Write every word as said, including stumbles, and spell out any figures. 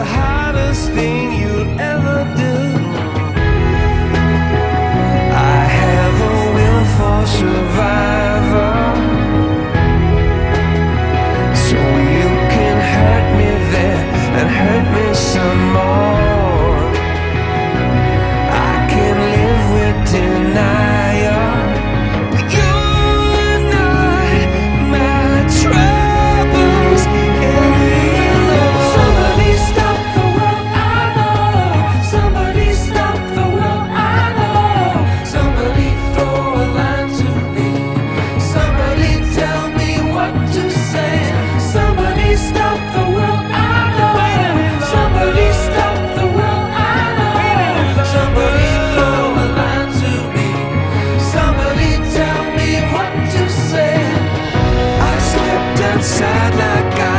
hardest thing you'll ever do. I have a will for survival, so you can hurt me there and hurt me some more. I can live with denial, but you're not my troubles anymore. Somebody stop the world, I know. Somebody stop the world, I know. Somebody throw a line to me. Somebody tell me what to say. Somebody stop the world, I know. Somebody stop the world, I know. Somebody throw a line to me. Somebody tell me what to say. I slept outside like I